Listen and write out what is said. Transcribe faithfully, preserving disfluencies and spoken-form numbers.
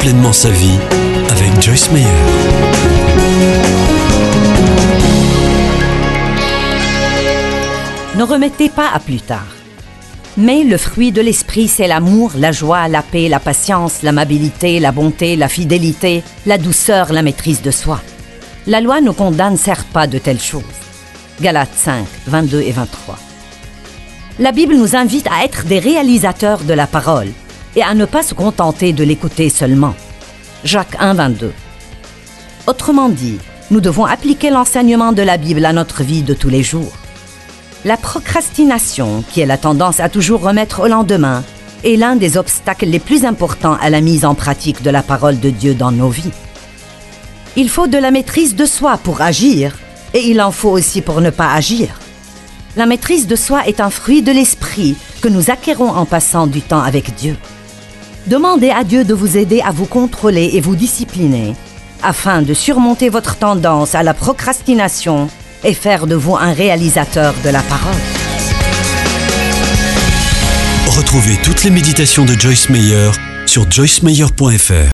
pleinement sa vie avec Joyce Meyer. Ne remettez pas à plus tard. Mais le fruit de l'esprit, c'est l'amour, la joie, la paix, la patience, l'amabilité, la bonté, la fidélité, la douceur, la maîtrise de soi. La loi nous condamne certes pas de telles choses. Galates cinq, vingt-deux et vingt-trois. La Bible nous invite à être des réalisateurs de la parole et à ne pas se contenter de l'écouter seulement. Jacques un, vingt-deux. Autrement dit, nous devons appliquer l'enseignement de la Bible à notre vie de tous les jours. La procrastination, qui est la tendance à toujours remettre au lendemain, est l'un des obstacles les plus importants à la mise en pratique de la parole de Dieu dans nos vies. Il faut de la maîtrise de soi pour agir, et il en faut aussi pour ne pas agir. La maîtrise de soi est un fruit de l'esprit que nous acquérons en passant du temps avec Dieu. Demandez à Dieu de vous aider à vous contrôler et vous discipliner, afin de surmonter votre tendance à la procrastination et faire de vous un réalisateur de la parole. Retrouvez toutes les méditations de Joyce Meyer sur joyce meyer point f r.